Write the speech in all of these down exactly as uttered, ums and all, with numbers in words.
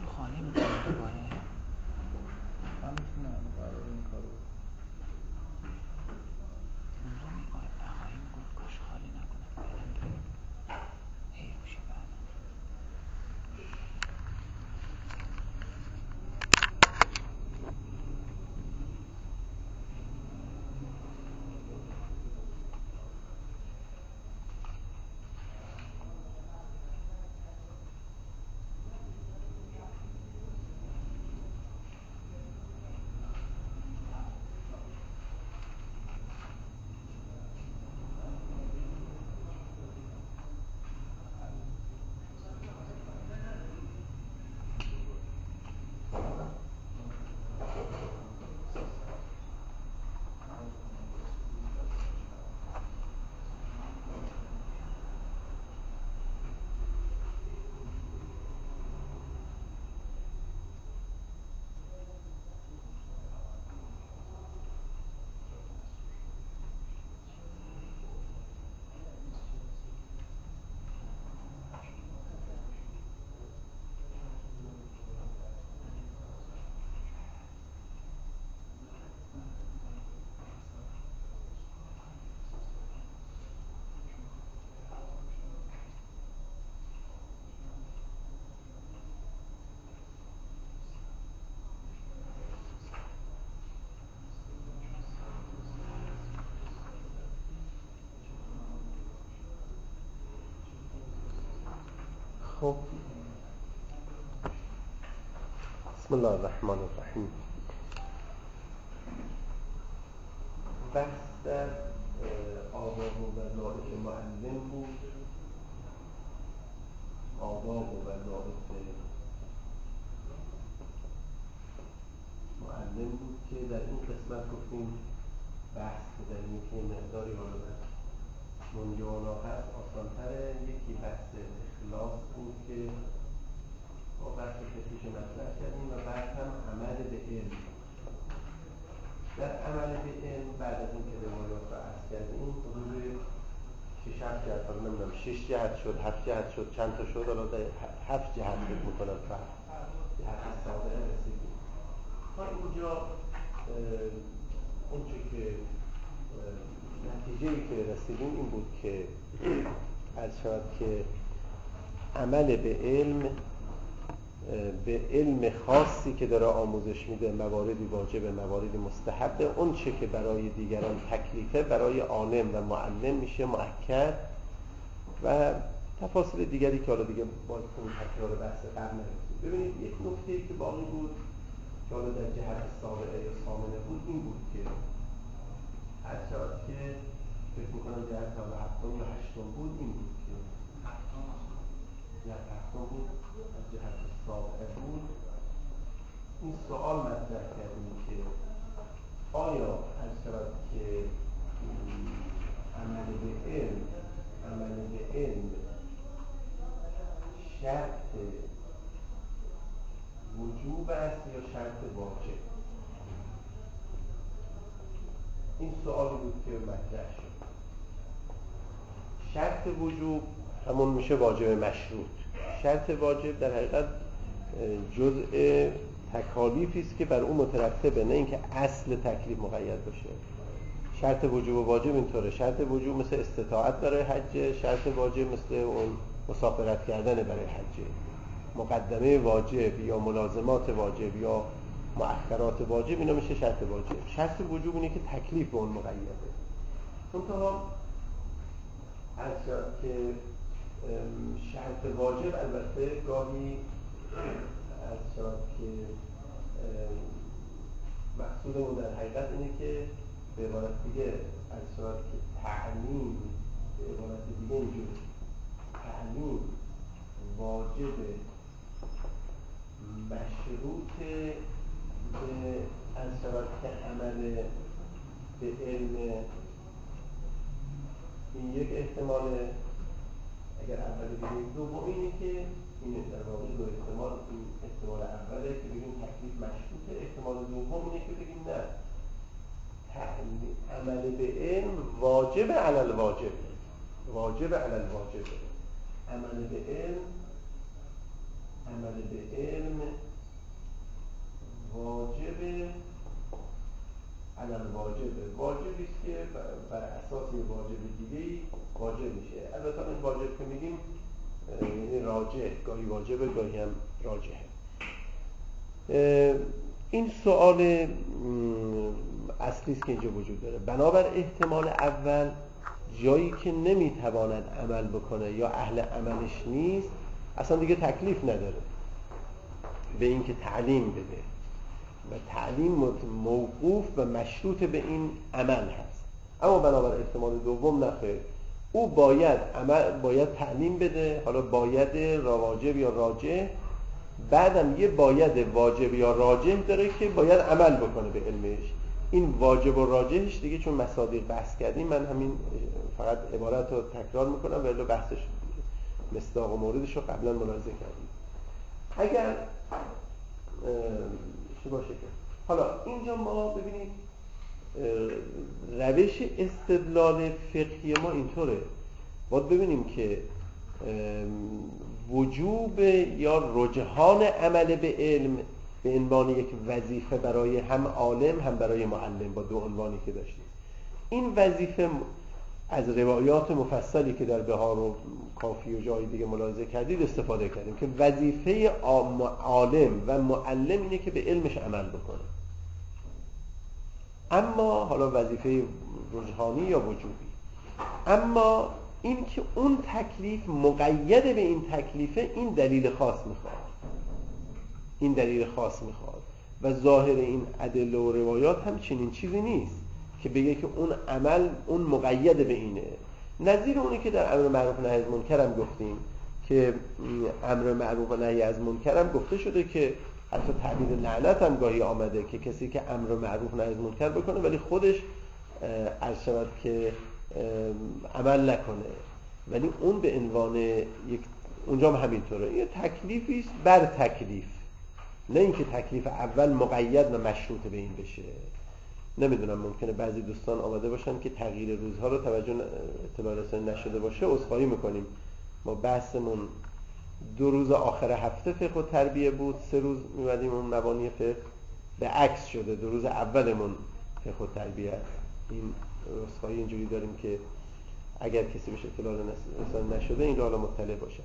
خانه میکنه دوباره. من میتونم قرار این کارو اونجا میگه بقایی میگفت کاش خالی نکنم برم بریم حیف شه بعدا. خب بسم الله الرحمن الرحیم. بحث در آداب و وظایف معلم بود. آداب و وظایف معلم بود که در این قسمت گفتیم بحث بزنیم که مقداری حالا منجوانا هست آسانتره. یکی بحث اخلاص بود که با بحث کتیش مطرح کردیم و بعد هم عمل به علم. در عمل به علم بعد از این که روایات را عرض کردیم حدود شش هفت جهت، حالا نمیدونم شش جهت شد، هفت جهت شد، چند تا شد، حالا در هفت جهت فکر میکنم فقط جهت سابقه رسیدیم. تا اینجا اون چه که نتیجه‌ای که رسیدیم این بود که عرض شود که عمل به علم، به علم خاصی که داره آموزش میده، مواردی واجب، مواردی مستحبه، اون چه که برای دیگران تکلیفه برای عالم و معلم میشه مؤکد و تفاصیل دیگری که حالا دیگه باید کنیم تکرار بحث قبل نرسیم. ببینید یک نکته که باقی بود که حالا در جهت سابقه یا ثامنه بود این بود که هر شاید که فکر میکنم جهت حالا هفتم یا هشتم بود این بود که جهت هفتم بود از جهت سابقه بود این سوال مطرح کردیم که آیا هر شاید که عمل به علم عمل به علم شرط وجوب است یا شرط واجب؟ این سوالی بود که مطرح شد. شرط وجوب همون میشه واجب مشروط. شرط واجب در حقیقت جزء تکالیفی است که بر اون مترتبه، نه اینکه اصل تکلیف مقید باشه. شرط وجوب و واجب اینطوره. شرط وجوب مثل استطاعت برای حج، شرط واجب مثل اون مسافرت کردن برای حج. مقدمه واجب یا ملازمات واجب یا مؤخرات واجب اینا میشه شرط واجب. شرط وجوب اینه که تکلیف به اون مقیده. منتها هر شرط که شرط واجب البته گاهی از شرط که مقصودمون در حقیقت اینه که به عبارت دیگه از شرط که تعلیم به عبارت دیگه اینجور تعلیم واجب مشروط به از شرط که عمل به علم. این یک احتمال اگر اولی بگیم. دوم اینه که این در واقع دو احتمال، این احتمال اوله که بگیم تکلیف مشروطه، احتمال دوم اینه که بگیم نه عمل به علم واجب علی الواجب، واجب علی الواجب. عمل به علم عمل به علم واجب دیگه‌ای واجب میشه. البته این واجب که میگیم یعنی راجع، گاهی واجبه گاهی هم راجعه. این سوال اصلی است که اینجا وجود داره. بنابر احتمال اول جایی که نمیتواند عمل بکنه یا اهل عملش نیست اصلا دیگه تکلیف نداره به این که تعلیم بده و تعلیم موقوف و مشروط به این عمل هست. اما بنابر احتمال دوم نخیر، او باید عمل باید تعلیم بده، حالا باید واجب یا راجع، بعدم یه باید واجب یا راجع داره که باید عمل بکنه به علمش. این واجب و راجعش دیگه چون مصادیق بحث کردیم من همین فقط عبارت رو تکرار میکنم ولی بحثش مصداق و موردش رو قبلا ملاحظه کردیم. اگر چی باشه که حالا اینجا ما ببینید روش استدلال فقهی ما اینطوره، باید ببینیم که وجوب یا رجحان عمل به علم به عنوان یک وظیفه برای هم عالم هم برای معلم با دو عنوانی که داشتیم. این وظیفه از روایات مفصلی که در بهار و کافی و جای دیگه ملاحظه کردید استفاده کردیم که وظیفه عالم و معلم اینه که به علمش عمل بکنه. اما حالا وظیفه رجحانی یا وجوبی، اما این که اون تکلیف مقید به این تکلیفه این دلیل خاص میخواد این دلیل خاص میخواد و ظاهر این ادله و روایات هم چنین چیزی نیست که بگه که اون عمل اون مقید به اینه. نظیر اونی که در امر معروف و نهی از منکر هم گفتیم که امر معروف و نهی از منکر هم گفته شده که حتی تعبیر لعنت هم گاهی آمده که کسی که امر معروف و نهی از منکر بکنه ولی خودش عرض شود که عمل نکنه، ولی اون به عنوان یک اونجا هم همینطوره، یه تکلیفی است بر تکلیف، نه اینکه تکلیف اول مقید و مشروط به این بشه. نمیدونم ممکنه بعضی دوستان آمده باشن که تغییر روزها رو توجه اطلاع رسانی نشده باشه، عذرخواهی میکنیم. ما بحثمون دو روز آخر هفته فقه و تربیه بود، سه روز میبادیم اون مبانی فقه، به عکس شده دو روز اولمون فقه و تربیه است. این عذرخواهی اینجوری داریم که اگر کسی بهش اطلاع رسانی نشده این رو حالا مطلع باشه.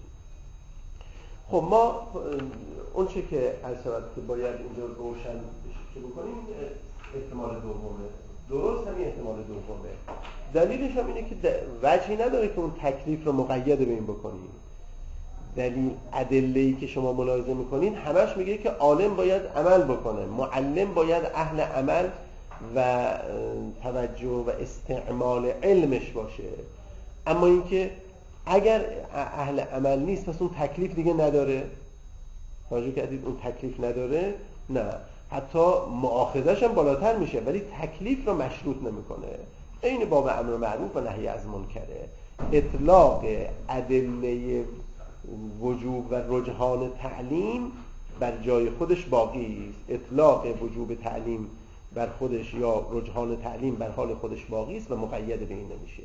خب ما اون چه که از شود که باید اینجا روشن بشه بکنیم احتمال دومه، درست همین احتمال دومه. دلیلش هم اینه که وجهی نداره که اون تکلیف رو مقید به این بکنیم. دلیل ادله‌ای که شما ملاحظه میکنین همش میگه که عالم باید عمل بکنه، معلم باید اهل عمل و توجه و استعمال علمش باشه. اما اینکه اگر اهل عمل نیست پس اون تکلیف دیگه نداره. توجه کردید اون تکلیف نداره؟ نه، حتی مؤاخذش هم بالاتر میشه ولی تکلیف رو مشروط نمیکنه. این باب امر معروف و نهی از منکره. اطلاق ادله وجوب و رجحان تعلیم بر جای خودش باقی است. اطلاق وجوب تعلیم بر خودش یا رجحان تعلیم بر حال خودش باقی است و مقید به این نمیشه.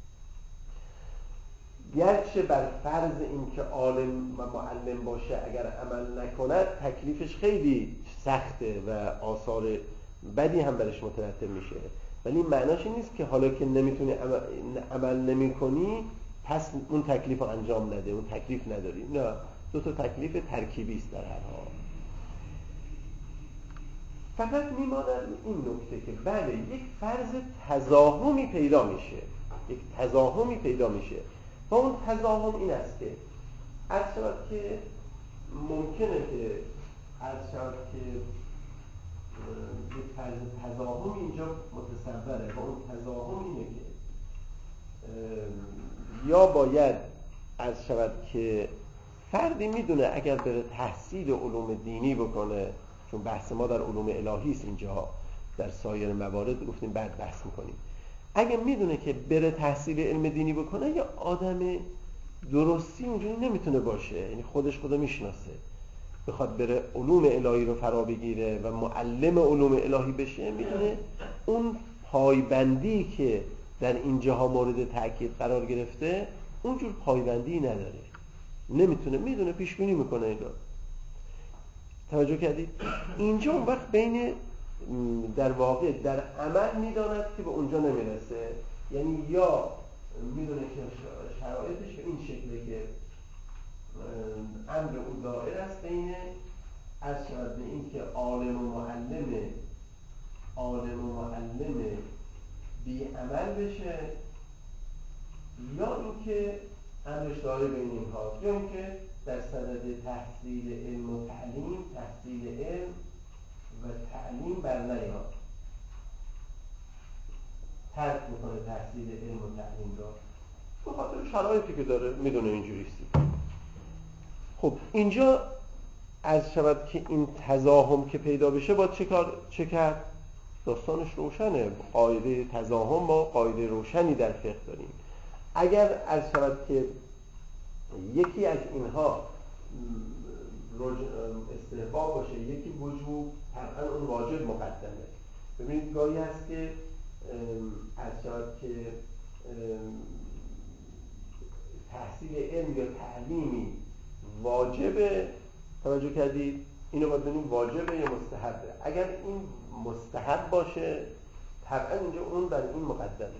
گرچه بر فرض این که عالم و معلم باشه اگر عمل نکند تکلیفش خیلی سخته و آثار بدی هم برش مترتب میشه، ولی معناش این نیست که حالا که نمیتونی عمل, عمل نمی کنی پس اون تکلیف رو انجام نده، اون تکلیف نداری. نه، دو تا تکلیف ترکیبی است در هر حال. فقط میماند این نکته که بله یک فرض تزاحمی پیدا میشه، یک تزاحمی پیدا میشه و اون تزاحم این است که عرض شود که ممکنه که عرض شود که یک فرض تزاحم اینجا متصوره و اون تزاحم اینه که یا باید عرض شود که فردی میدونه اگر بره تحصیل علوم دینی بکنه، چون بحث ما در علوم الهی است اینجا، در سایر موارد گفتیم بعد بحث میکنیم، اگه میدونه که بره تحصیل علم دینی بکنه یا آدم درستی اونجوری نمیتونه باشه، یعنی خودش خودو میشناسه، بخواد بره علوم الهی رو فرا بگیره و معلم علوم الهی بشه، میدونه اون پایبندی که در اینجاها مورد تأکید قرار گرفته اونجور پایبندی نداره، نمیتونه، میدونه، پیش بینی میکنه اینا. توجه کردید؟ اینجا اون وقت بین در واقع در عمل میداند که به اونجا نمیرسه یعنی یا میدونه که شرایطش به این شکله که امر او دائر است بین از شود به این که عالم و معلم عالم و معلم بی عمل بشه، یا اینکه امرش دائر بین اینها، یا اینکه در صدد تحصیل علم و تعلیم تحصیل علم و تعلیم بر نیاد، ترک میکنه تحصیل علم و تعلیم را به خاطر شرایطی که داره میدونه اینجوریست. خب اینجا از شود که این تزاحم که پیدا بشه باید چه کار چه کرد؟ داستانش روشنه. قاعده تزاحم ما قاعده روشنی در فقه داریم. اگر از شود که یکی از اینها استحباب باشه یکی وجوب، طبعا اون واجب مقدمه. ببینید گاهی هست که از شود که تحصیل علم یا تعلیمی واجبه، توجه کردید؟ اینو باید ببینیم واجبه یا مستحبه. اگر این مستحب باشه طبعا اینجا اون بر این مقدمه.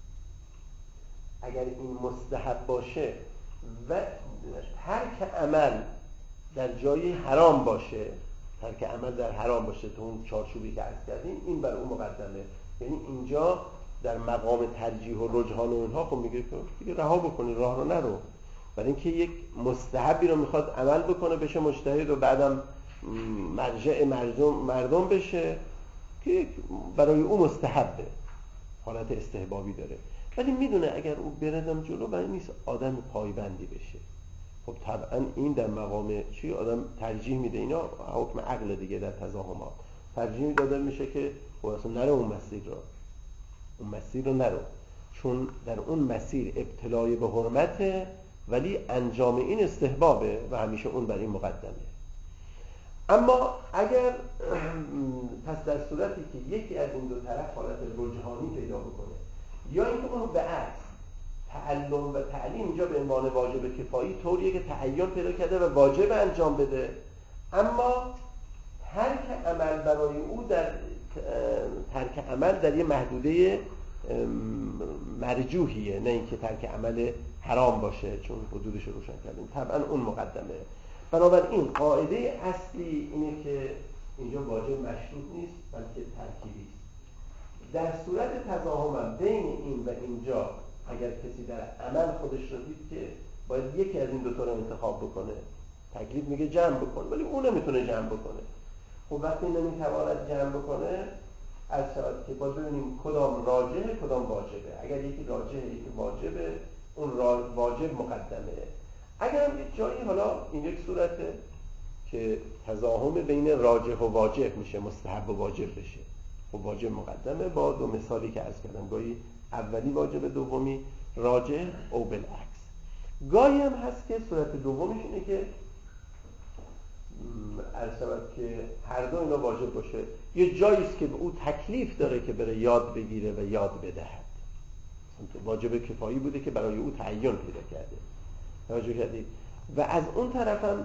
اگر این مستحب باشه و ترک عمل در جای حرام باشه، ترک عمل در حرام باشه تو اون چارچوبی که عرض کردیم، این بر اون مقدمه. یعنی اینجا در مقام ترجیح و رجحان و اونها خب میگه دیگه رها بکنی، راه رو نرو. برای اینکه یک مستحبی رو میخواد عمل بکنه بشه مجتهد و بعدم مرجع مردم مردم بشه که برای او مستحبه، حالت استحبابی داره، ولی میدونه اگر او بردم جلو برای نیست آدم پایبندی بشه. خب طبعا این در مقام چی آدم ترجیح میده، اینا حکم عقل دیگه در تزاحمات ترجیح داده میشه که خب اصلا نره اون مسیر رو اون مسیر رو نرو، چون در اون مسیر ابتلای به حرمته ولی انجام این استحبابه و همیشه اون بر این مقدمه. اما اگر پس در صورتی که یکی از این دو طرف حالت رجحانی پیدا بکنه یا اینکه اون به عکس تعلم و تعلیم اینجا به عنوان واجب کفایی طوریه که تعین پیدا کرده و واجب انجام بده، اما ترک عمل برای او در ترک عمل در یه محدوده مرجوحیه، نه اینکه ترک عمل حرام باشه چون حدودش رو روشن کردیم، طبعا اون مقدمه. بنابراین قاعده اصلی اینه که اینجا واجب مشروط نیست بلکه ترکیبی است. در صورت تزاحم بین این و اینجا اگر کسی در عمل خودش رو دید که باید یکی از این دو تا رو انتخاب بکنه، تکلیف میگه جمع بکن ولی اون نمیتونه جمع بکنه. خب وقتی نمیتواند جمع بکنه از شود که باید ببینیم کدام راجحه کدام واجبه. اگر یکی راجحه یکی واجبه اون واجب مقدمه. اگر هم یک جایی حالا این یک صورته که تزاحم بین راجح و واجب میشه، مستحب و واجب بشه، خب واجب مقدمه با دو مثالی که عرض کردم، گاهی اولی واجب دومی راجح او بالعکس. گاهی هم هست که صورت دومش اینه که عرض شود که هر دو اینا واجب باشه. یه جایی است که او تکلیف داره که بره یاد بگیره و یاد بدهد، واجب کفایی بوده که برای او تعین پیدا کرده، توجه کردید؟ و از اون طرف هم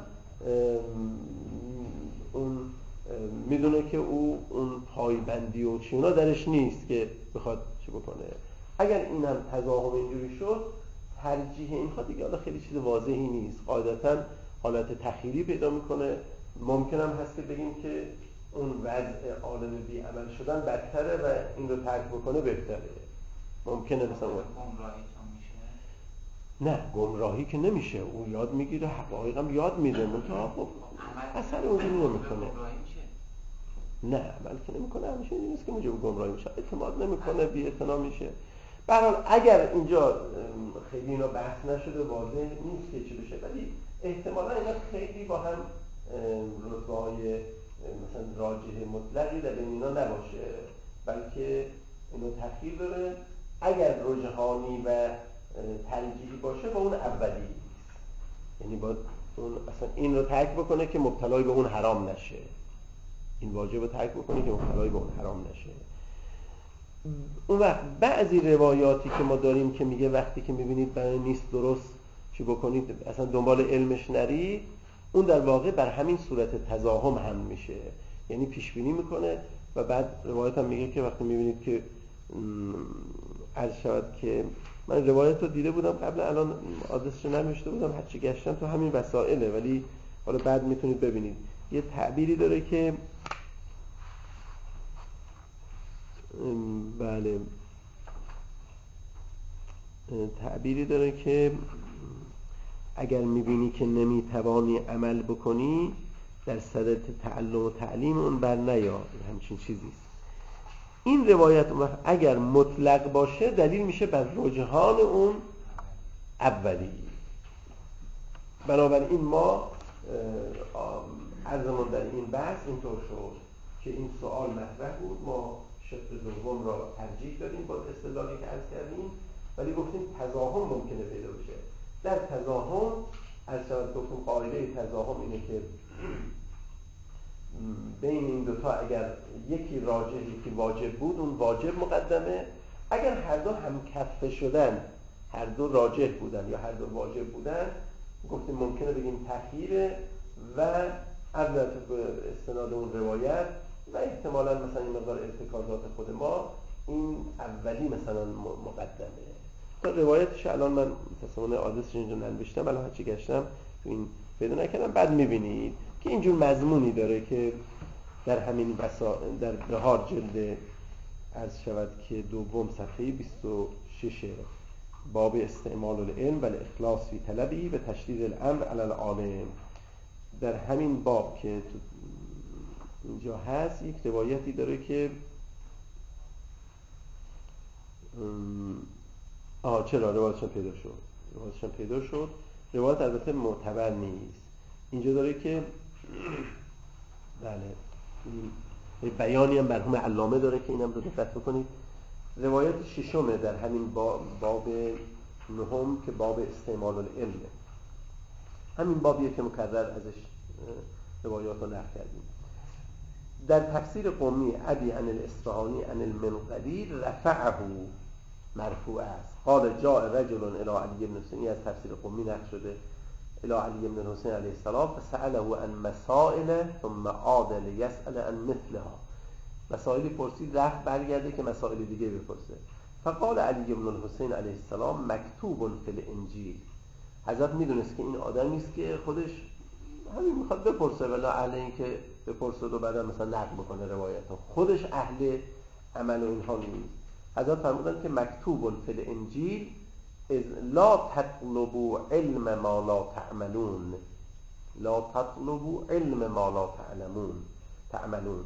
اون میدونه که او اون پایبندی و چیونا درش نیست که بخواد چی بکنه. اگر این هم تزاحم اینجوری شد ترجیح اینها دیگه حالا خیلی چیز واضحی نیست، قاعدتا حالت تخیلی پیدا میکنه. ممکن هم هست که بگیم که اون وضع عالم بی عمل شدن بدتره و این رو ترک بکنه بهتره. ممکنه مثلا گمراهی نه گمراهی که نمیشه، اون یاد میگیره حقایق هم یاد میده منتها خب اثر اونجوری نمیکنه. نه عمل که نمیکنه همیشه این نیست که موجب گمراهی میشه، اعتماد نمیکنه، بی اعتنا میشه. به هر حال اگر اینجا خیلی اینا بحث نشده واضح نیست که چی بشه، ولی احتمالا اینا خیلی با هم رتبه‌های مثلا راجح مطلقی در بین اینا نباشه، بلکه اینو تخییر داره. اگر رجحانی و ترجیحی باشه با اون اولی، یعنی باید اون اصلا این رو ترک بکنه که مبتلای به اون حرام نشه، این واجب رو ترک بکنه که مبتلای به اون حرام نشه. اون وقت بعضی روایاتی که ما داریم که میگه وقتی که میبینید برای نیست درست چی بکنید اصلا دنبال علمش نرید، اون در واقع بر همین صورت تزاحم هم میشه، یعنی پیش بینی میکنه و بعد روایت هم میگه که وقتی میبینید که عرض شود که من روایت رو دیده بودم قبل، الان آدرسش رو ننوشته بودم، هرچی گشتم تو همین وسائله، ولی حالا بعد میتونید ببینید. یه تعبیری داره که بله تعبیری داره که اگر میبینی که نمیتوانی عمل بکنی در صدد تعلم و تعلیم اون بر نیا، همچین چیزیست. این روایت اگر مطلق باشه دلیل میشه بر رجحان اون اولی. بنابراین ما عرضمون در این بحث اینطور شد که این سوال مطرح بود، ما شق دوم را ترجیح دادیم با استدلالی که عرض کردیم، ولی گفتیم تضاهم ممکنه پیدا بشه. در تضاهم از گفتم قاعده تضاهم اینه که بین این دوتا اگر یکی راجح یکی واجب بود، اون واجب مقدمه. اگر هر دو هم کفه شدن، هر دو راجح بودن یا هر دو واجب بودن، گفتیم ممکنه بگیم تأخیره و البته به استناد اون روایت و احتمالاً مثلا این مقدار ارتکازات خود ما این اولی مثلا مقدمه. تا روایتش الان من تصمیم آدرسش اینجا ننوشتم، الان هرچی گشتم تو این پیدا نکردم. بعد میبینید که اینجور مضمونی داره که در همین وسا در بهار جلد عرض شود که دوم صفحه بیست و شش باب استعمال العلم و الاخلاص فی طلبی و تشدید الامر علی العالم، در همین باب که اینجا هست یک روایتی داره که آها چرا روایتشون پیدا شد روایتشون پیدا شد روایت البته معتبر نیست. اینجا داره که بله بیانی هم مرحوم علامه داره که اینم رو دقت بکنید. روایت ششمه در همین باب نهم که باب استعمال العلم، همین بابیه که مکرر ازش روایات رو نقل کردیم. در تفسیر قمی ابی عن الاصفهانی عن المنقلی رفعه مرفوع است. قال جاء رجل الى علی بن حسین، از تفسیر قمی نقل شده، الى علی بن حسین علیه السلام فسأله عن مسائل ثم عاد لیسأل عن مثلها. مسائلی پرسید رفت برگرده که مسائل دیگه بپرسه. فقال علی بن الحسین علیه السلام مکتوب فی الانجیل. حضرت میدونست که این آدمی است که خودش همین میخواد بپرسه، ولی اهل این که بپرسه و بعدا مثلا نقل بکنه روایت ها، خودش اهل عمل و اینها نیست. حضرت فرمودن که مکتوب فی الانجیل از لا تطلبوا علم ما لا تعملون، لا تطلبوا علم ما لا تعلمون تعملون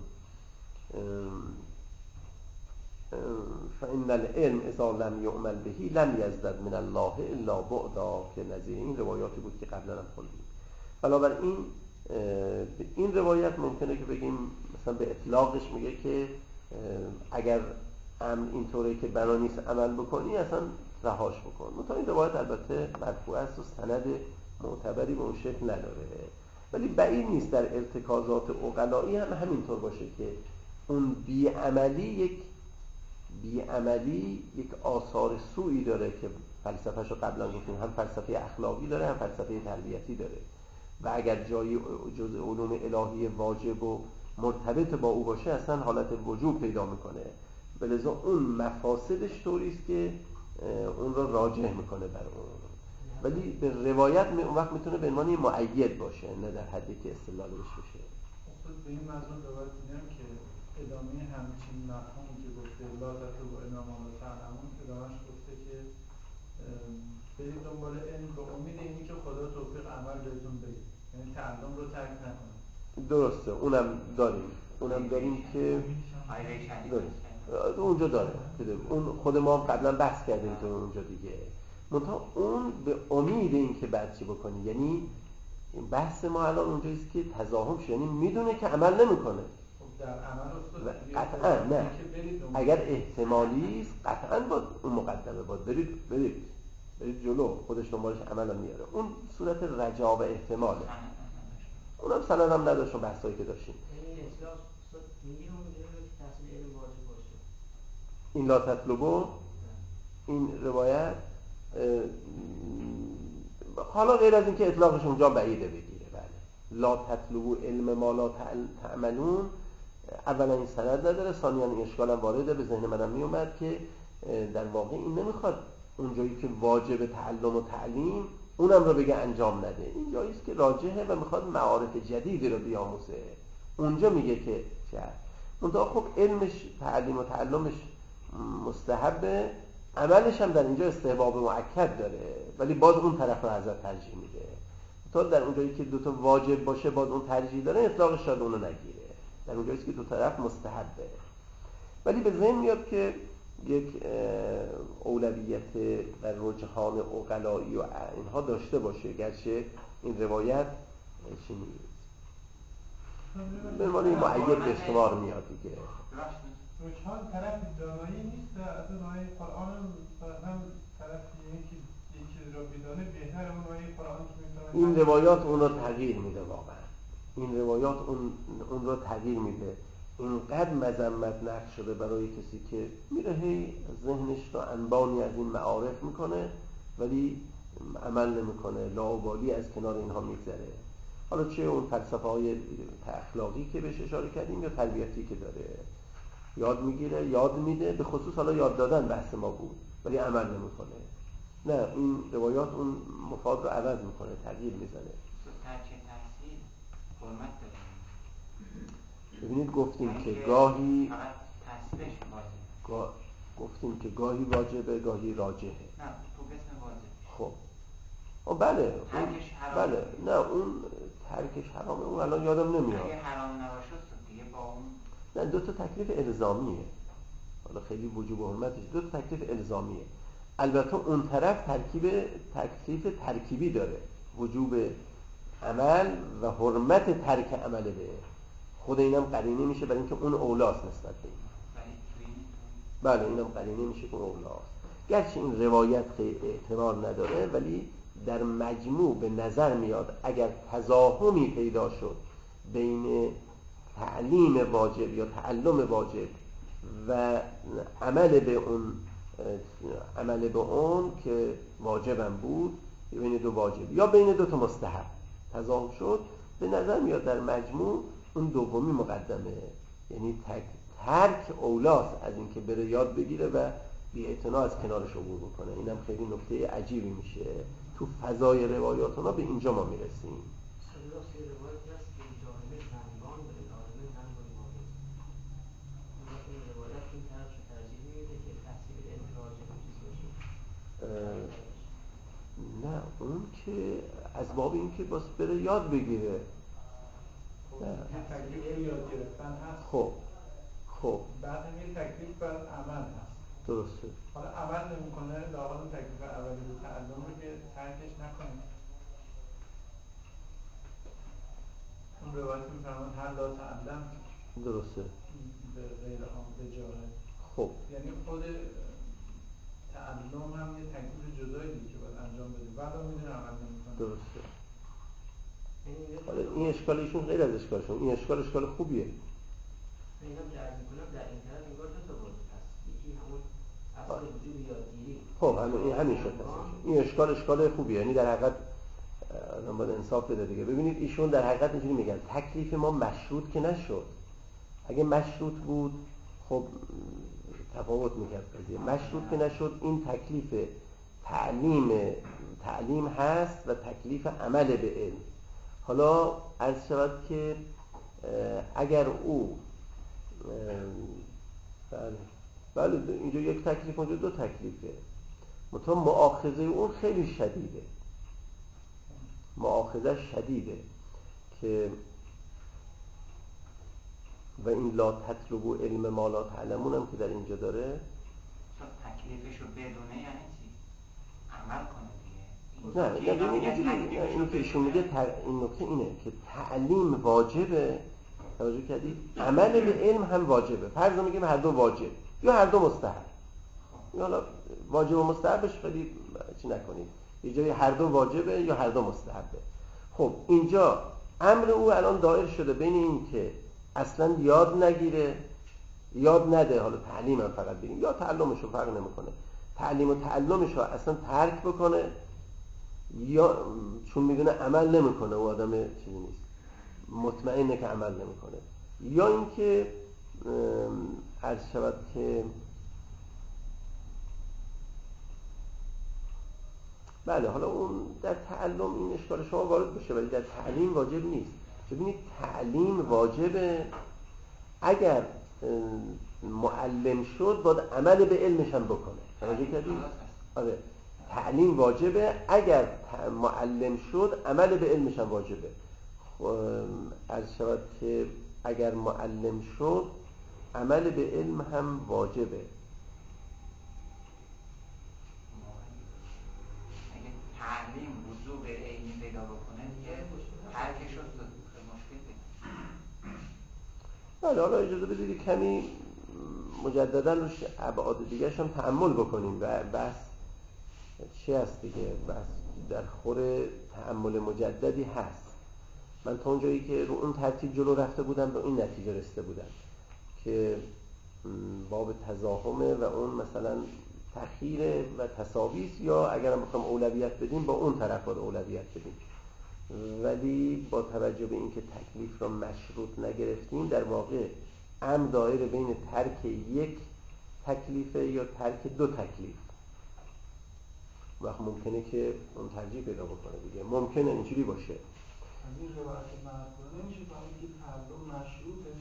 فإن العلم اذا لم يعمل به لم يزدد من الله الا بعدا، که نظیر این روایاتی بود که قبلا هم خوندیم. بنابراین این روایت ممکنه که بگیم مثلا به اطلاقش میگه که اگر امر اینطوره که بنا نیست عمل بکنی اصلا رهاش بکن. منتها این روایت البته مرفوع است و سند معتبری به اون شکل نداره، ولی بعید نیست در ارتکازات عقلایی هم همینطور باشه که اون بیعملی یک بیعملی یک آثار سوئی داره که فلسفه‌شو قبلا گفتیم، هم فلسفه اخلاقی داره هم فلسفه تربیتی داره، و اگر جایی جزء علوم الهی واجب و مرتبط با او باشه اصلا حالت وجوب پیدا میکنه، بلذا اون مفاسدش طوریست که اون رو راجح میکنه بر اون. ولی به روایت می اون وقت میتونه به عنوان مؤید باشه، نه در حدی که استدلال بشه بشه. خود به این مضمون روایت دیدم که ادامه همچین مفهومی که گفته لا تطلبوا علم ما لا تعلمون، ادامهش گفته که برید دنبال علم به امید اینی که خدا توفیق عمل بهتون بده، یعنی تعلم رو ترک نکنید. درسته، اونم داریم اونم داریم که اونجا داره، اون خود ما قبلا بحث کردیم تو اونجا دیگه. منتها اون به امید این که بعد چی بکنی، یعنی بحث ما الان اونجاییست که تضاهم شه، یعنی میدونه که عمل نمیکنه. در عمل افتاد قطعا نه، اگر احتمالی است قطعا باید اون مقدمه باید برید برید برید جلو، خودش دنبالش عمل هم میاره. اون صورت رجا و احتماله، اونم سند هم نداشت و بحثایی که داشتیم. این لا تطلبوا، این روایت حالا غیر از این که اطلاقش اونجا بعیده بگیره، بله لا تطلبوا علم ما لا تعملون، اولا این سند نداره، ثانیاً این اشکال هم وارده به ذهن منم می اومد که در واقع این نمیخواد اونجایی که واجب تعلم و تعلیم اونم رو بگه انجام نده. این جایی است که راجحه و میخواد معارف جدیدی رو بیاموزه. اونجا میگه که چه منتها خب علمش تعلیم و تعلمش مستحبه، عملش هم در اینجا استحباب مؤکد داره، ولی باز اون طرف رو حضرت ترجیح میده. تا در اونجایی که دو تا واجب باشه باز اون ترجیح داره، اطلاقش شاید اونو نگیره. در اونجایی که دو طرف مستحبه، ولی به ذهن میاد که یک اولویت در رجحان عقلایی و اینها داشته باشه، گرچه این روایت چی میگه به معنی معید به اشتمار میاد دیگه. رجحان طرف دانایی نیست، از راه قرآن هم طرف یکی یکی را بدانه بهتر اون راه قرآن که میتونه. این روایات اون رو تغییر میده واقعا. این روایات اون اون رو تغییر میده. اینقدر مذمت نقش شده برای کسی که میره هی ذهنش رو انبانی از این معارف میکنه ولی عمل نمیکنه، لاابالی از کنار اینها میگذره. حالا چه اون فلسفه های اخلاقی که بهش اشاره کردیم یا تربیتی که داره، یاد میگیره، یاد میده، به خصوص حالا یاد دادن بحث ما بود ولی عمل نمیکنه. نه، این روایات اون مفاد رو عوض میکنه، تغییر میزنه. ترک تحصیل حرمت داره. ببینید گفتیم که گاهی فقط تحصیلش واجبه. گاه... گفتیم که گاهی واجبه گاهی راجحه. نه تو قسم واجب. خب آه بله ترکش حرامه. بله نه اون ترکش حرامه، اون الان یادم نمیاد. اگه حرام نباشه دیگه با اون نه، دو تا تکلیف الزامیه. حالا خیلی وجوب و حرمتش دو تا تکلیف الزامیه. البته اون طرف ترکیب تکلیف ترکیبی داره، وجوب عمل و حرمت ترک عمل به خود اینم قرینه میشه برای اینکه اون اولاست نسبت به این. بله اینم قرینه میشه که اون اولاست. گرچه این روایت خیلی اعتبار نداره ولی در مجموع به نظر میاد اگر تزاحمی پیدا شد بین تعلیم واجب یا تعلم واجب و عمل به اون عمل به اون که واجبم بود، بین دو واجب یا بین دو تا مستحب تزاحم شد، به نظر میاد در مجموع اون دومی مقدمه، یعنی تک ترک اولاست از اینکه بره یاد بگیره و بی اعتنا از کنارش عبور بکنه. اینم خیلی نکته عجیبی میشه تو فضای روایاتنا، به اینجا ما میرسیم. نه اون که از باب این که باز بره یاد بگیره. نه تکلیف یاد گرفتن هست. خب خب بعد این تکلیف بر عمل هست. درسته. حالا عمل نمی‌کنه، لااقل اون تکلیف اولی به تعلم رو که ترکش نکنه. اون روایت می‌فرماد هر لا تعلم درسته به غیر آن به جاهل. خب یعنی خود تعلم هم یه تکلیف جدایی که باید انجام بده، بعد می‌دونه عمل نمی‌کنه. درسته. حالا این اشکال ایشون غیر از اشکالشون، این اشکال اشکال خوبیه. اینا درک می‌کنم در این طرف انگار دو تا بود هست. یکی همون اصل وجوب یادگیری. خب همین این همین شد. این اشکال اشکال خوبیه، یعنی در حقیقت آدم باید انصاف بده دیگه. ببینید ایشون در حقیقت اینجوری میگن تکلیف ما مشروط که نشد. اگه مشروط بود خب تفاوت میکرد قضیه. مشروط که نشد، این تکلیف تعلیم تعلیم هست و تکلیف عمل به علم. حالا عرض شود که اگر او بله بله اینجا یک تکلیف اونجا دو تکلیفه، مثلا مؤاخذه اون خیلی شدیده، مؤاخذه شدیده که و این لا تطلبوا علم ما لا تعلمون هم که در اینجا داره تکلیفشو بدونه یعنی چی؟ عمل کنه نه نه این که ایشون میگه این نکته اینه که تعلیم واجبه، توجه کردید؟ عمل به علم هم واجبه. فرض میگیم هر دو واجب یا هر دو مستحب، یا حالا واجب و مستحبش خیلی چی نکنید، یه جایی هر دو واجبه یا هر دو مستحبه. خب اینجا امر او الان دایر شده بین این که اصلا یاد نگیره، یاد نده، حالا تعلیم هم فقط بگیم یا تعلمش رو فرق نمیکنه، تعلیم و تعلمش رو اصلا ترک بکنه، یا چون میدونه عمل نمیکنه و آدم چیزی نیست، مطمئنه که عمل نمیکنه، یا اینکه عرض شود که بله حالا اون در تعلم این اشکال شما وارد بشه، ولی در تعلیم واجب نیست. ببینید تعلیم واجبه اگر معلم شد باید عمل به علمش هم بکنه. توجه کردید؟ آره تعلیم واجبه اگر معلم شد عمل به علمش هم واجبه. عرض شود که اگر معلم شد عمل به علم هم واجبه. اگه تعلیم وضوع عینی پیدا بکنه دیگه ترکش رو مشکل پیدا. بله حالا اجازه بدید کمی مجددا روش ابعاد دیگرش هم تأمل بکنیم و بس چی هست دیگه، بس در خور تأمل مجددی هست. من تا اونجایی که رو اون ترتیب جلو رفته بودم به این نتیجه رسیده بودم که باب تزاحمه و اون مثلا تخییر و تساویست، یا اگر هم بخوام اولویت بدیم با اون طرف باید اولویت بدیم. ولی با توجه به اینکه تکلیف را مشروط نگرفتیم در واقع امر دایره بین ترک یک تکلیفه یا ترک دو تکلیف. وقت ممکنه که اون ترجیح پیدا بکنه دیگه، ممکنه اینجوری باشه. از این روایت مرفوعه نمیشه فهمید که تعلم مشروطه.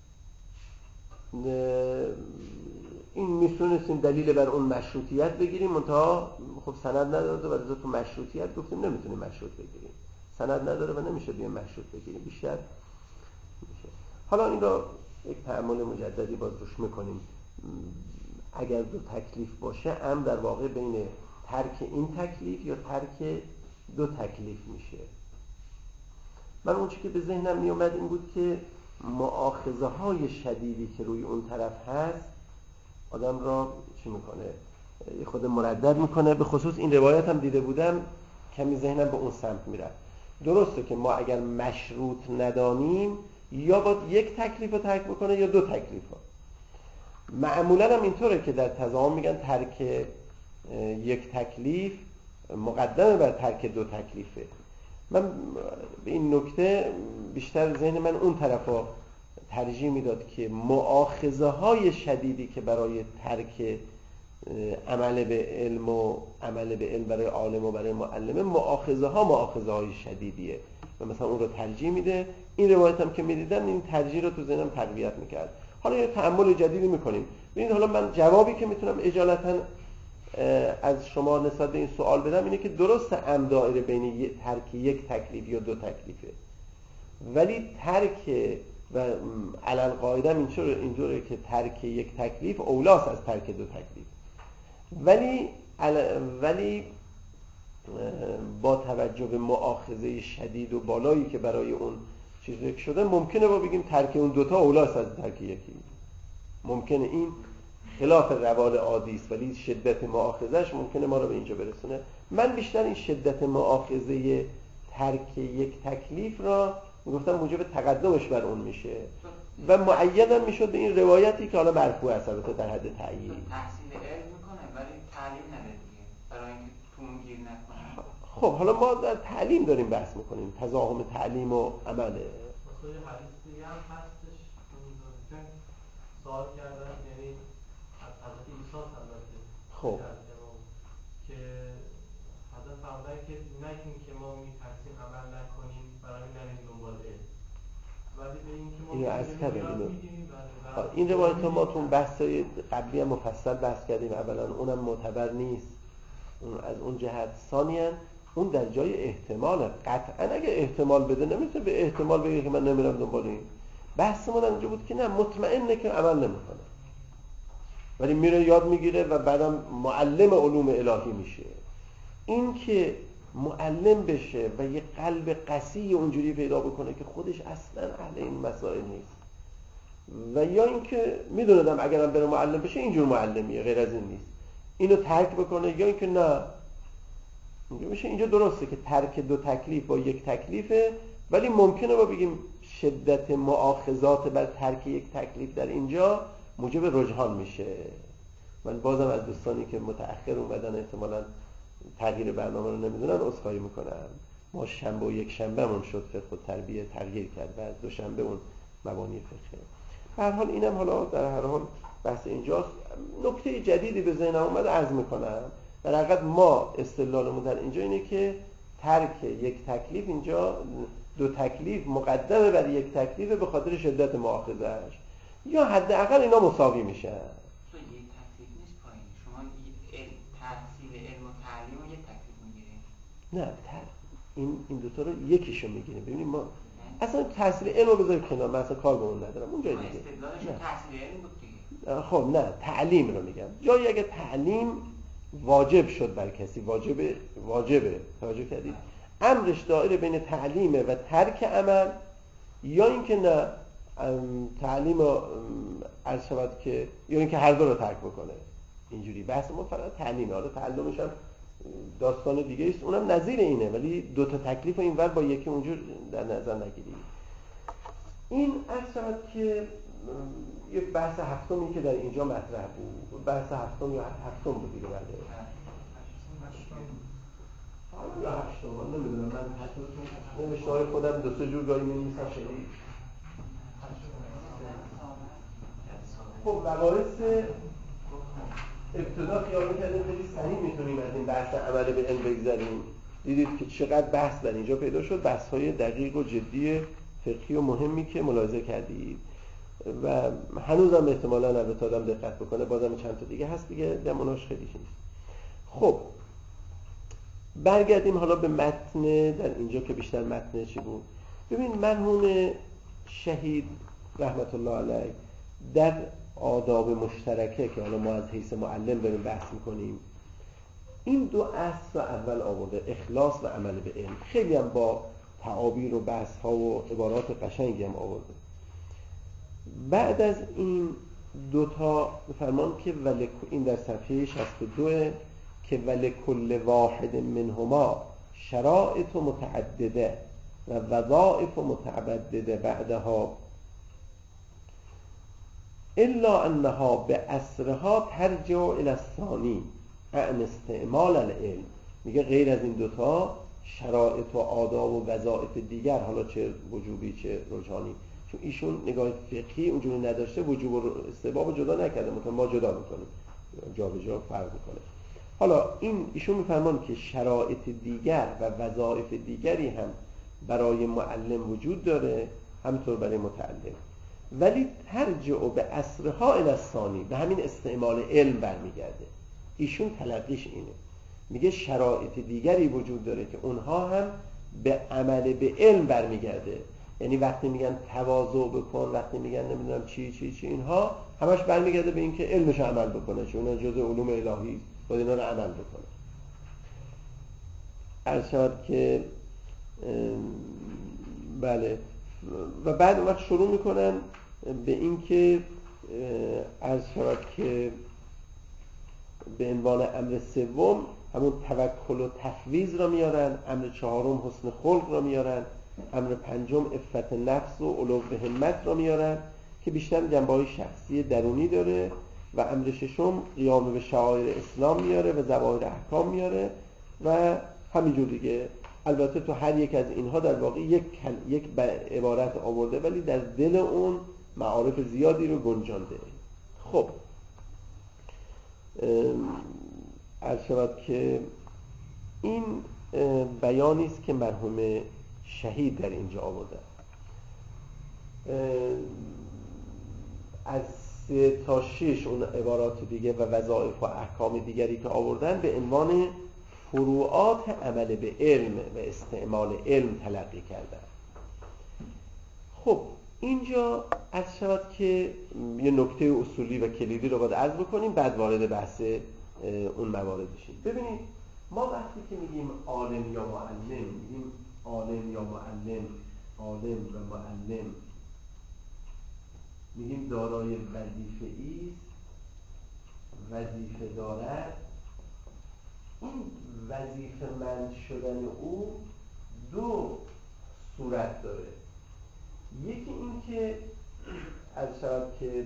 این میتونستیم دلیل بر اون مشروطیت بگیریم، منتها خب سند نداره و رضا تو مشروطیت گفتیم نمیتونیم مشروط بگیریم، سند نداره و نمیشه بیم مشروط بگیریم بیشتر میشه. حالا این رو یک تأمل مجددی باز روش میکنیم. اگر دو تکلیف باشه امر در واقع بین ترک این تکلیف یا ترک دو تکلیف میشه. من اون چیزی که به ذهنم میومد این بود که مؤاخذه های شدیدی که روی اون طرف هست آدم را چی میکنه؟ خود مردد میکنه. به خصوص این روایت هم دیده بودم کمی ذهنم به اون سمت میره. درسته که ما اگر مشروط ندانیم یا باید یک تکلیف رو ترک بکنه یا دو تکلیف رو. معمولا هم اینطوره که در تزاحم میگن ترک یک تکلیف مقدمه بر ترک دو تکلیفه. من به این نکته بیشتر ذهن من اون طرفا ترجیح میداد که مؤاخذه های شدیدی که برای ترک عمل به علم و عمل به علم برای عالم و برای معلمه مؤاخذه ها مؤاخذه های شدیدیه و مثلا اون رو ترجیح میده. این روایت هم که میدیدم این ترجیح رو تو ذهنم تقویت میکرد. حالا یه تأمل جدیدی میکنیم. ببینید حالا من جوابی که میتونم اجالتا از شما نسبت به این سوال بدم اینه که درست امر دایره بین ترک یک تکلیف یا دو تکلیفه، ولی ترک و علل قاعده اینطوره اینطوره که ترک یک تکلیف اولاست از ترک دو تکلیف. ولی ولی با توجه به مؤاخذه شدید و بالایی که برای اون چیز ذکر شده ممکنه ما بگیم ترک اون دوتا اولاست از ترک یکی. ممکنه این خلاف روال عادی است ولی شدت مؤاخذهش ممکنه ما رو به اینجا برسونه. من بیشتر این شدت مؤاخذه ترک یک تکلیف را میگفتم موجب تقدمش بر اون میشه و معیدم میشد به این روایتی که حالا مرفوع است البته در حد تعیین. تحصیل علم میکنه ولی تعلیم نده دیگه برای اینکه تو اون گیر نکنه. خب حالا ما در تعلیم داریم بحث میکنیم، تزاحم تعلیم و عمله. خود حدیث دیگه هم هستش که سوال کردن، یعنی از حضرت عیسی البته خب که حضرت فرمودن که نگیم که ما میترسیم عمل نکنیم برای نریم دنبال علم، ولی به این که ما اینو عرض کردم. اینو این روایت ما تو بحث‌های قبلی هم مفصل بحث کردیم. اولا اونم معتبر نیست اون از اون جهت، ثانیاً اون در جای احتمال. قطعاً اگه احتمال بده نمیشه به احتمال بگه که من نمیرم دنبال این. بحثمون اینجا بود که نه مطمئنه که عمل نمیکنه ولی میره یاد میگیره و بعدم معلم علوم الهی میشه. این که معلم بشه و یه قلب قسی اونجوری پیدا بکنه که خودش اصلا اهل این مسائل نیست و یا اینکه میدونم اگرم بره معلم بشه اینجور معلمیه غیر از این نیست، اینو ترک بکنه، یا اینکه نه میشه. اینجا درسته که ترک دو تکلیف با یک تکلیفه ولی ممکنه ما بگیم شدت مؤاخذات بر ترک یک تکلیف در اینجا موجب رجحان میشه. من بازم از دوستانی که متأخر اومدن احتمالاً تغییر برنامه رو نمیدونن عذرخواهی میکنم. ما شنبه و یک شنبه همون شد فقه و تربیه تغییر کرد و از دوشنبه اون مبانی فقه. به هر حال اینم حالا در هر حال بحث اینجاست. نکته جدیدی به ذهنم اومد عرض میکنم. در حقیقت ما استدلالمون در اینجا اینه که ترک یک تکلیف اینجا دو تکلیف مقدمه بر یک تکلیف به خاطر شدت مؤاخذه‌اش، یا حداقل اینا مساوی میشن. تو یک تکلیف نیست پایین، شما علم تحصیل علم و تعلیم رو یک تکلیف میگیرید. نه تر این این دو تا رو یکیشو میگیریم. ببینید ما اصلا تحصیل علم رو بذارید کنار، من اصلا کار به اون ندارم اون جای دیگه. استدلالش تحصیل علم بود دیگه. خب نه تعلیم رو میگم. جایی اگه تعلیم واجب شد بر کسی، واجبه واجبه توجه کردید، امرش دایره بین تعلیم و ترک عمل، یا اینکه نه تعلیم رو عرض شود که یا اینکه هر دو رو ترک بکنه. اینجوری بحث ما فقط تعلیمه. حالا تعلمش هم داستان دیگه است، اونم نظیر اینه، ولی دو تا تکلیف اینور با یکی اونجور در نظر نگیرید. این عرض شود که یک بحث هفتمی که در اینجا مطرح بود، بحث هفتم یا هفتم بود دیگه بله. حالا هفتم من نمیدونم، من حتی نوشته‌های خودم دو سه جور گاهی می‌نویسم خیلی. خب مباحث ابتدا خیال می‌کردیم خیلی سریع میتونیم از این بحث عمل به علم بگذریم. دیدید که چقدر بحث در اینجا پیدا شد، بحث‌های دقیق و جدی فقهی و مهمی که ملاحظه کردید و هنوزم احتمالاً البته آدم دقت بکنه بازم چند تا دیگه هست دیگه، دموناش خیلی نیست. خب برگردیم حالا به متن در اینجا که بیشتر متن چی بود. ببین مرحوم شهید رحمت الله علیه در آداب مشترکه که حالا ما از حیث معلم بریم بحث میکنیم، این دو اصل رو اول آورده، اخلاص و عمل به علم. خیلی هم با تعابیر و بحث ها و عبارات قشنگی هم آورده. بعد از این دوتا فرمان که ولک، این در صفحه شصت و دو که ولکل واحد منهما شرائط متعدده و وظائف متعدده بعدها الا انها به اثرها ترجع الى الثانی عن استعمال العلم. میگه غیر از این دوتا شرایط و آداب و وظایف دیگر، حالا چه وجوبی چه رجحانی، چون ایشون نگاه فقهی اونجوری نداشته، وجوب و استحباب جدا نکرده، مثلا ما جدا میکنیم، جا به جا فرق میکنه. حالا این ایشون میفرمان که شرایط دیگر و وظایف دیگری هم برای معلم وجود داره، همینطور برای متعلم، ولی ترجع به اثرها الی الثانی، به همین استعمال علم برمیگرده. ایشون تلقیش اینه، میگه شرایط دیگری وجود داره که اونها هم به عمل به علم برمیگرده. یعنی وقتی میگن تواضع بکن، وقتی میگن نمیدونم چی چی چی، اینها همش برمیگرده به اینکه علمش عمل بکنه، چون اون جزء علوم الهی است، باید اینا رو عمل بکنه. عرض شود که بله، و بعد وقت شروع میکنن به اینکه عرض شود که به عنوان امر سوم همون توکل و تفویض را میارن، امر چهارم حسن خلق را میارن، امر پنجم عفت نفس و علو همت را میارن که بیشتر جنبه‌های شخصی درونی داره، و امر ششم قیام به شعائر اسلام میاره و ظواهر احکام میاره و همینجور دیگه. البته تو هر یک از اینها در واقع یک یک عبارت آورده، ولی در دل اون معارف زیادی رو گنجانده. خب عرض شود که این بیانی است که مرحوم شهید در اینجا آورده. از سه تا شش اون عبارات دیگه و وظایف و احکام دیگری که آوردن به عنوان فروعات عمل به علم و استعمال علم تلقی کردن. خب اینجا عرض شود که یه نکته اصولی و کلیدی رو باید عرض بکنیم، بعد وارد بحث اون موارد بشیم. ببینید ما وقتی که میگیم عالم یا معلم، میگیم عالم یا معلم، عالم و معلم، میگیم دارای وظیفه‌ای است، وظیفه دارد. این وظیفه مند شدن او دو صورت داره. یکی این که از شود که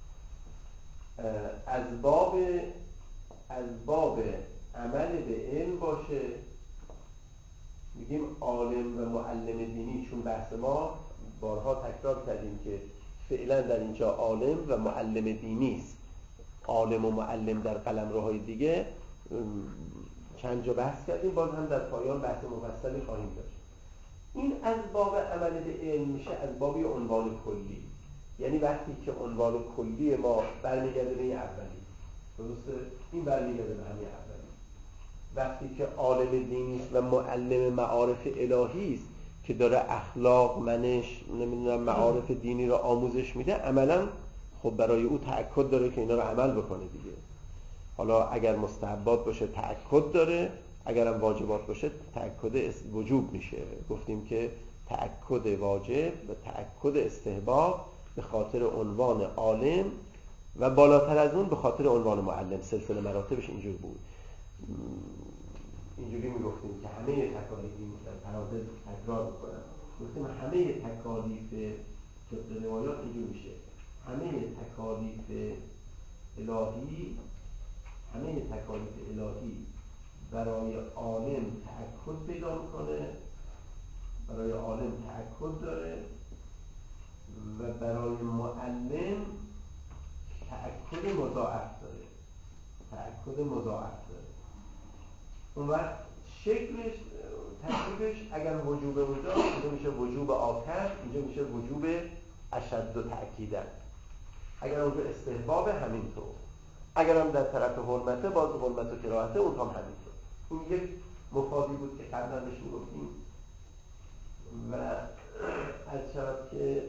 از باب از باب عمل به علم باشه، میگیم عالم و معلم دینی، چون بحث ما بارها تکرار کردیم که فعلا در اینجا عالم و معلم دینی است. عالم و معلم در قلمروهای دیگه چند جا بحث کردیم، باز هم در پایان بحث مفصلی خواهیم داشت. این از باب عمل به علم میشه از باب عنوان کلی، یعنی وقتی که عنوان کلی ما برمیگرده به اولی، درسته؟ این برمیگرده به همین اولی. وقتی که عالم دینی است و معلم معارف الهی است که داره اخلاق، منش، نمیدونم معارف دینی رو آموزش میده، عملا خب برای او تأکد داره که اینا رو عمل بکنه دیگه. حالا اگر مستحبات باشه تأکد داره، اگرم واجبات باشه تأکد وجوب میشه. گفتیم که تأکد واجب و تأکد استحباب به خاطر عنوان عالم و بالاتر از اون به خاطر عنوان معلم، سلسله مراتبش اینجور بود. اینجوری میگفتیم که همه تکالیف پرادل تکرار بکنم، گفتیم همه تکالیف طبق روایات اینجور میشه: همه تکالیف الهی همه تکالیف الهی برای عالم تأکد پیدا میکنه، برای عالم تأکد داره و برای معلم تأکد مضاعف داره، تأکد مضاعف داره. اون وقت شکلش، ترکیبش اگر وجوب اونجا، اینجا میشه وجوب آکد، اینجا میشه وجوب اشد و تأکیدن. اگر اونجا استحباب همینطور، اگر هم در طرف حرمته، باز حرمت و کراهته اون هم همینطور. این یک مفادی بود که قبلا بهش میگفتیم و از شود که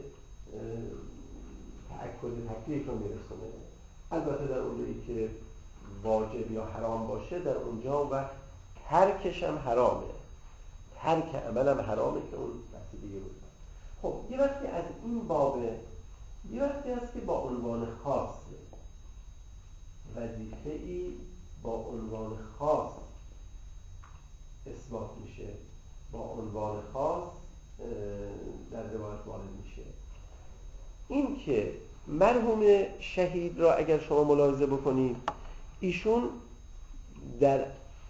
تأکد تکلیف رو میرسونه. البته در اونجایی که واجب یا حرام باشه، در اونجا و ترکش هم حرامه، ترک عمل هم حرامه که اون بحث دیگه بود. خب یه وقتی از این بابه، یه وقتی هست که با عنوان خاص وظیفه‌ای با عنوان خاص اثبات میشه، با عنوان خاص در روایت وارد میشه. این که مرحوم شهید را اگر شما ملاحظه بکنید، ایشون در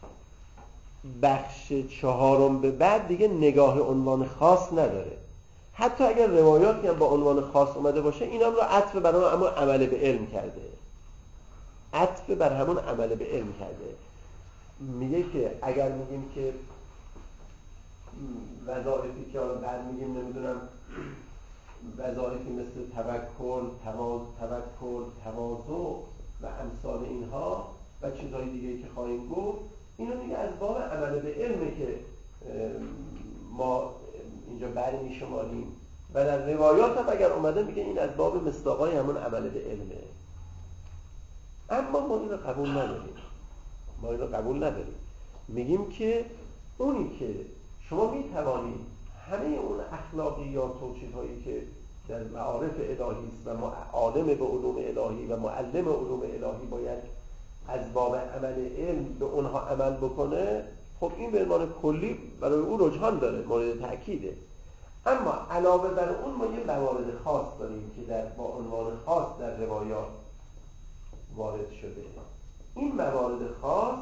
بخش چهارم به بعد دیگه نگاه عنوان خاص نداره. حتی اگر روایاتی هم با عنوان خاص اومده باشه، این هم رو عطف بر همون عمل به علم کرده، عطف بر همون عمل به علم کرده. میگه که اگر میگیم که وظایفی که حالا بعد میگیم نمیدونم وظایفی مثل توکل، تواضع، توکل، تواضع و امثال اینها و چیزهای دیگه که خواهیم گفت، اینو میگه از باب عمل به علمه که ما اینجا برمی شماریم و در روایات هم اگر اومده میگه این از باب مصداقای همون عمل به علمه. اما ما اینو قبول نداریم، ما اینو قبول نداریم. میگیم که اونی که شما میتوانید همه اون اخلاقیات و چیزهایی که در معارف الهی است و عالم به علوم الهی و معلم علوم الهی باید از باب عمل علم به اونها عمل بکنه، خب این به عنوان کلی برای او رجحان داره، مورد تأکیده. اما علاوه بر اون ما یه موارد خاص داریم که در با عنوان خاص در روایات وارد شده. این موارد خاص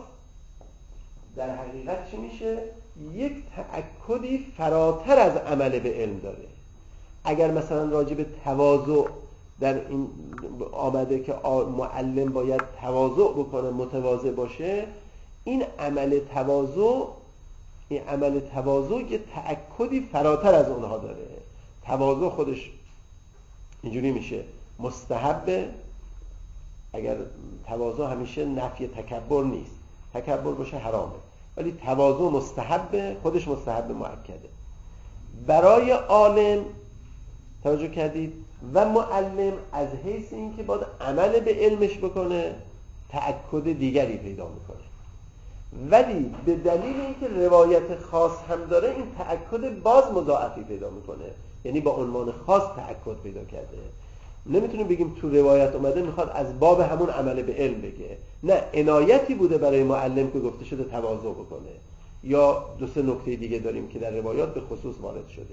در حقیقت چی میشه؟ یک تأکدی فراتر از عمل به علم داره. اگر مثلا راجع به تواضع در این آمده که معلم باید تواضع بکنه، متواضع باشه، این عمل تواضع این عمل تواضع یه تأکدی فراتر از اونها داره. تواضع خودش اینجوری میشه مستحبه. اگر تواضع همیشه نفی تکبر نیست، تکبر باشه حرامه، ولی تواضع مستحبه، خودش مستحب مؤکده برای عالم. توجه کردید؟ و معلم از حیث این که باید عمل به علمش بکنه تأکد دیگری پیدا میکنه، ولی به دلیل اینکه روایت خاص هم داره این تأکد باز مضاعفی پیدا میکنه، یعنی با عنوان خاص تأکد پیدا کرده. نمیتونیم بگیم تو روایت اومده میخواد از باب همون عمل به علم بگه، نه، عنایتی بوده برای معلم که گفته شده تواضع بکنه. یا دو سه نکته دیگه داریم که در روایات به خصوص وارد شده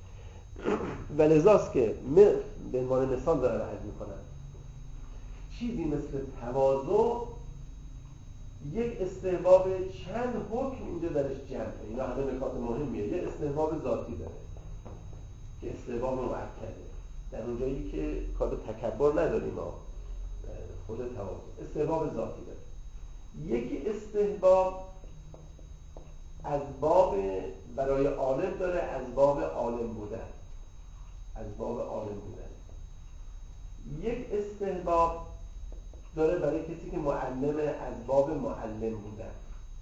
و لذاست که من به عنوان مثال دارم عرض میکنم. چیزی مثل تواضع یک استحباب چند حکم اینجا درش جمعه، اینا همه نکات مهمیه. یه استحباب ذاتی داره که استحباب مؤکده، در اونجایی که کار تکبر نداریم ما، خود تواضع استحباب ذاتی داره. یکی استحباب از باب برای عالم داره، از باب عالم بودن، از باب عالم بودن. یک استحباب داره برای کسی که معلمه، از باب معلم بودن،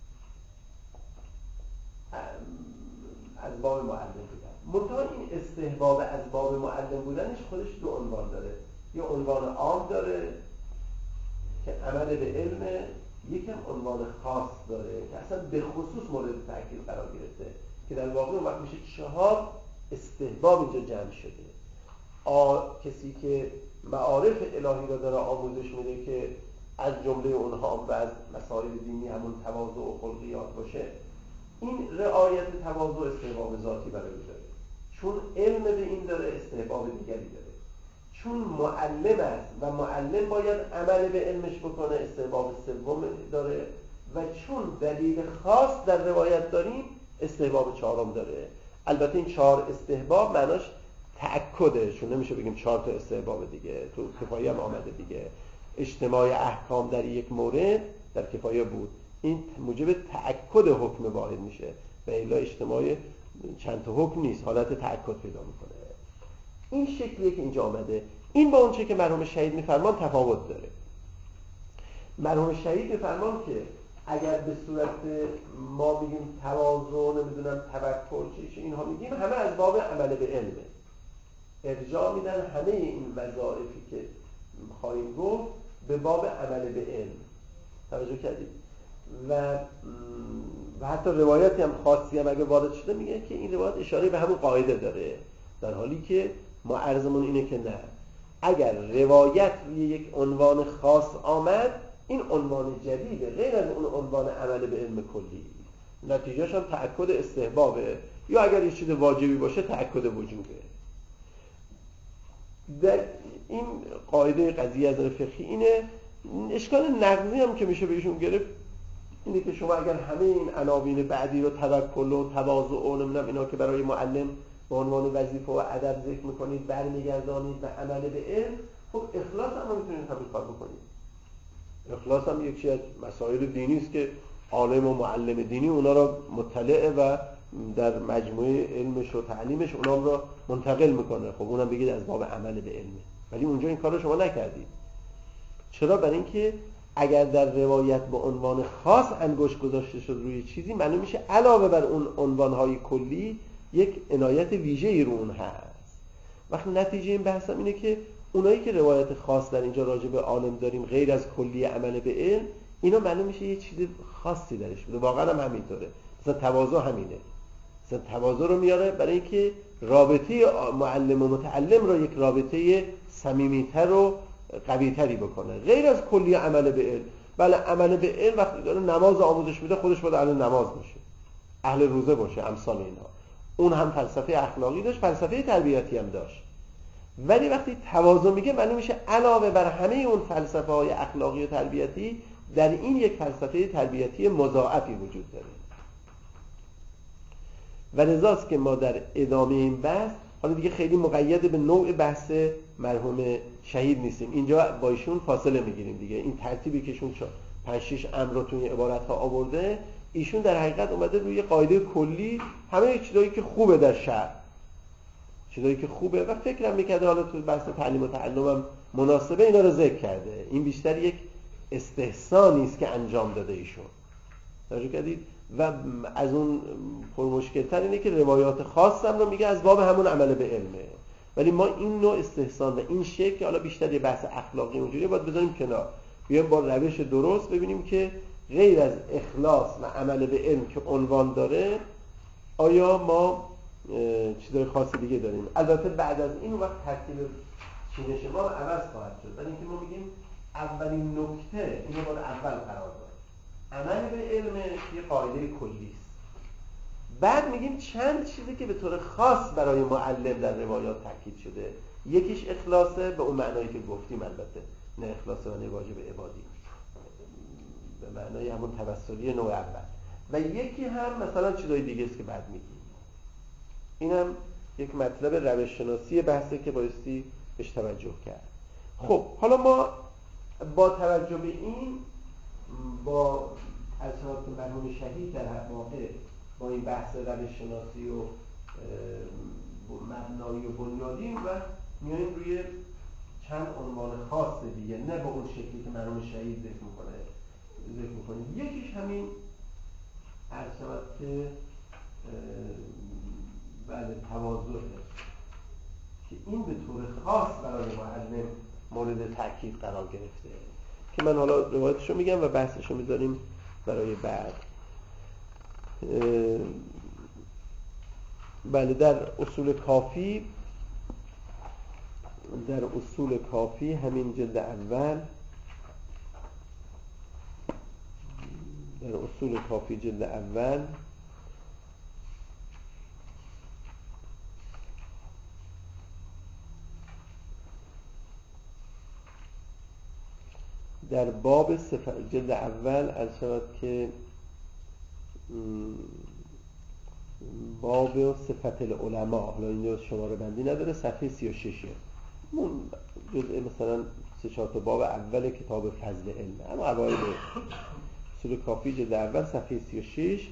از باب معلم بودن. منتها این استحباب از باب معلم بودنش خودش دو عنوان داره. یه عنوان عام داره که عمل به علم، یکم عنوان خاص داره که اصلا به خصوص مورد تأکید قرار گرفته که در واقع اون وقت میشه چهار استحباب اینجا جمع شده. آ... کسی که معارف الهی را داره آموزش میده که از جمله اونها و از مسائل دینی همون تواضع و خلقیات باشه، این رعایت تواضع استحباب ذاتی برای داره. چون علم به این داره استحباب دیگری داره. چون معلم است و معلم باید عمل به علمش بکنه استحباب سوم داره، و چون دلیل خاص در روایت داریم استحباب چهارم داره. البته این چهار استحباب معناش تأکده، چون نمیشه بگیم چهار تا استحباب دیگه، تو کفایه هم آمده دیگه. اجتماع احکام در یک مورد در کفایه بود، این موجب تأکد حکم واحد میشه و الا اجتماع چند تا حکم نیست، حالت تأکد پیدا میکنه. این شکلیه که اینجا آمده. این با اون چه که مرحوم شهید میفرمان تفاوت داره. مرحوم شهید میفرمان که اگر به صورت ما میگیم تواضع، نمیدونم توکل، چه اینها میگیم، همه از باب عمل به علمه. ارجاع میدن همه این وظایفی که خواهیم گفت به باب عمل به علم. توجه کردید؟ و و حتی روایتی هم خاصی هم اگه وارد شده میگه که این روایت اشاره به همون قاعده داره، در حالی که ما عرضمون اینه که نه، اگر روایت روی یک عنوان خاص آمد، این عنوان جدیده غیر از اون عنوان عمل به علم کلی، نتیجهش هم تأکد استحبابه، یا اگر یه چیز واجبی باشه تأکد وجوبه. در این قاعده قضیه از فقهی اینه. اشکال نقضی هم که میشه بهشون گرفت اینه که شما اگر همه این عناوین بعدی رو توکل و تواضع و نمیدونم اینا که برای معلم به عنوان وظیفه و ادب ذکر میکنید برمیگردانید به عمل به علم، خب اخلاص هم میتونید همین کار بکنید. اخلاص هم یکی از مسائل دینی است که عالم و معلم دینی اونا را مطلع و در مجموعه علمش و تعلیمش اونا را منتقل میکنه. خب اونم بگید از باب عمل به علمه، ولی اونجا این کار رو شما نکردید. چرا؟ برای اینکه اگر در روایت به عنوان خاص انگشت گذاشته شد روی چیزی، معلوم میشه علاوه بر اون عنوانهای کلی یک عنایت ویژه‌ای رو اون هست. وقتی نتیجه این بحثم اینه که اونایی که روایت خاص در اینجا راجع به عالم داریم غیر از کلی عمل به علم، اینا معلوم میشه یه چیز خاصی درش بوده. واقعا هم همینطوره. مثلا تواضع همینه. مثلا تواضع رو میاره برای اینکه رابطه معلم و متعلم رو یک رابطه صمیمیتر و قوی‌تری بکنه، غیر از کلی عمل به علم. بله عمل به علم وقتی داره نماز آموزش میده، خودش باید اهل نماز باشه، اهل روزه باشه، امثال اینها. اون هم فلسفه اخلاقی داشت، فلسفه تربیتی هم داشت. ولی وقتی تواضع میگه معنی میشه علاوه بر همه اون فلسفه های اخلاقی و تربیتی، در این یک فلسفه تربیتی مضاعفی وجود داره. و لذاست که ما در ادامه این بحث، حالا دیگه خیلی مقید به نوع بحث مرحوم شهید نیستیم، اینجا با ایشون فاصله میگیریم دیگه. این ترتیبی که ایشون پنج شش امر رو توی عبارت ها آورده، ایشون در حقیقت اومده روی قاعده کلی همه چیزایی که خوبه در شرع، چیزایی که خوبه و فکرم میکرده حالا تو بحث تعلیم و تعلم هم مناسبه، اینا رو ذکر کرده. این بیشتر یک استحسانی است که انجام داده ایشون. توجه کردید؟ و از اون پرمشکل‌تر اینه که روایات خاص هم رو میگه از باب همون عمل به علمه. ولی ما این نوع استحسان و این شکل، حالا بیشتر یه بحث اخلاقی اونجوری باید بذاریم کنار، بیایم با روش درست ببینیم که غیر از اخلاص و عمل به علم که عنوان داره، آیا ما چیزای خاصی دیگه داریم. البته بعد از این وقت ترتیب چینش ما عوض خواهد شد، ولی اینکه ما میگیم اولین نکته اینو باید اول قرار داد. عمل به علم یه قاعده کلی است. بعد میگیم چند چیزی که به طور خاص برای معلم در روایات تاکید شده. یکیش اخلاصه، به اون معنایی که گفتیم، البته نه اخلاص و نه واجب عبادی، به معنای همون توسلی نوع اول. و یکی هم مثلا چیزای دیگه است که بعد میگیم. اینم یک مطلب روش شناسی بحثه که بایستی بهش توجه کرد. خب حالا ما با توجه به این با اثرات مرحوم شهید در هر واقع با این بحث روش شناسی و مبنایی و بنیادی و میاییم روی چند عنوان خاص دیگه، نه به اون شکلی که مرحوم شهید ذکر میکنه ذکر میکنیم. یکیش همین عرض شود که بله تواضعه که این به طور خاص برای معلم مورد تاکید قرار گرفته که من حالا روایتشو میگم و بحثشو میذاریم برای بعد. بله در اصول کافی در اصول کافی همین جلد اول در اصول کافی جلد اول در باب صفت جلد اول از شود که باب صفت العلماء، حالا اینجا شماره بندی نداره، صفحه سی و شش اون جزء مثلا سه چهار تا باب اول کتاب فضل علم، اما اوایل اصول کافی جلد اول صفحه سی و شش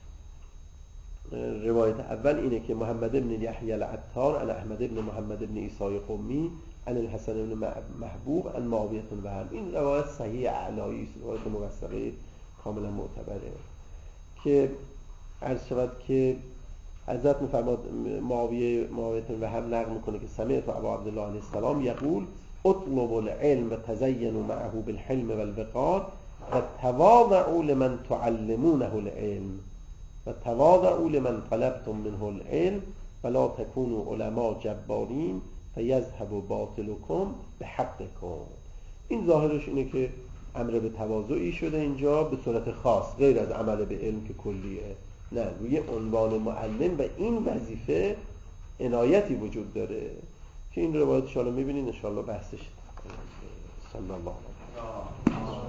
روایت اول اینه که محمد بن یحیی العطار عن احمد بن محمد بن عیسی قمی عن الحسن بن محبوب عن معاویه بن وهب. این روایت صحیح اعلایی است، روایت موثقه کاملا معتبره که عرض شود که حضرت می‌فرماد معاویه معاویه بن وهب نقل میکنه که سمعت ابا عبدالله علیه السلام یقول اطلب العلم و تزینوا معه بالحلم والوقار و تواضعوا لمن تعلمونه العلم و تواضعوا لمن طلبتم منه العلم ولا تكونوا علماء جبارین فیذهب باطلکم بحقکم. این ظاهرش اینه که امر به تواضعی شده اینجا به صورت خاص، غیر از عمل به علم که کلیه، نه، روی عنوان معلم و این وظیفه عنایتی وجود داره که این روایت ان شاء الله می‌بینید ان شاء الله بحثش. صلی الله علیه و